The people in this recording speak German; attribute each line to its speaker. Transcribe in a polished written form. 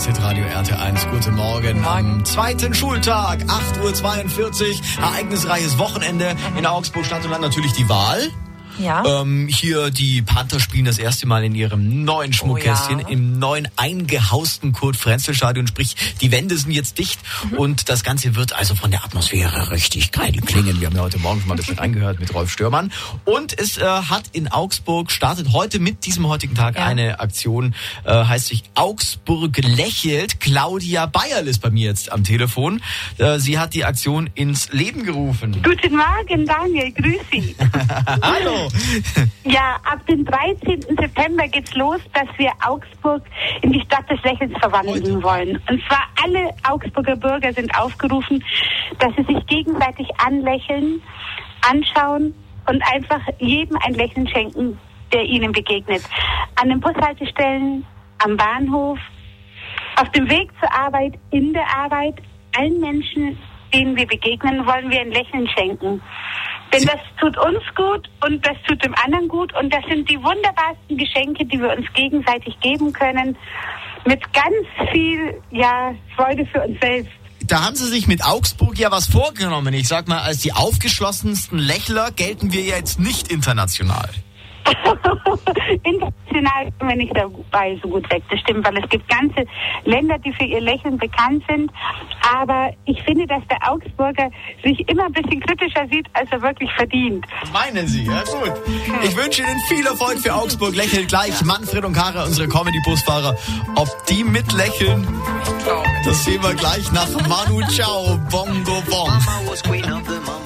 Speaker 1: ist Hitradio RT1. Guten Morgen am zweiten Schultag, 8.42 Uhr. Ereignisreiches Wochenende in Augsburg, Stadt und Land. Natürlich die Wahl.
Speaker 2: Ja.
Speaker 1: Hier die Panther spielen das erste Mal in ihrem neuen Schmuckkästchen, im neuen eingehausten Kurt-Frenzel-Stadion. Sprich, die Wände sind jetzt dicht und das Ganze wird also von der Atmosphäre richtig geil klingen. Wir haben ja heute Morgen schon mal ein bisschen reingehört mit Rolf Störmann. Und es hat in Augsburg, startet heute mit diesem heutigen Tag eine Aktion, heißt sich Augsburg lächelt. Claudia Bayerl ist bei mir jetzt am Telefon. Sie hat die Aktion ins Leben gerufen.
Speaker 3: Guten Morgen, Daniel, grüß Sie.
Speaker 1: Hallo.
Speaker 3: Ja, ab dem 13. September geht's los, dass wir Augsburg in die Stadt des Lächelns verwandeln wollen. Und zwar alle Augsburger Bürger sind aufgerufen, dass sie sich gegenseitig anlächeln, anschauen und einfach jedem ein Lächeln schenken, der ihnen begegnet. An den Bushaltestellen, am Bahnhof, auf dem Weg zur Arbeit, in der Arbeit, allen Menschen, denen wir begegnen, wollen wir ein Lächeln schenken. Denn das tut uns gut und das tut dem anderen gut und das sind die wunderbarsten Geschenke, die wir uns gegenseitig geben können, mit ganz viel Freude für uns selbst.
Speaker 1: Da haben Sie sich mit Augsburg ja was vorgenommen. Ich sag mal, als die aufgeschlossensten Lächler gelten wir ja jetzt nicht international.
Speaker 3: International kommen wir nicht dabei so gut weg, das stimmt, weil es gibt ganze Länder, die für ihr Lächeln bekannt sind, aber ich finde, dass der Augsburger sich immer ein bisschen kritischer sieht, als er wirklich verdient.
Speaker 1: Meinen Sie? Ja gut. Ich wünsche Ihnen viel Erfolg für Augsburg. Lächelt gleich. Manfred und Kara, unsere Comedy-Busfahrer. Ob die mitlächeln, das sehen wir gleich nach Manu Chao. Bongo Bong.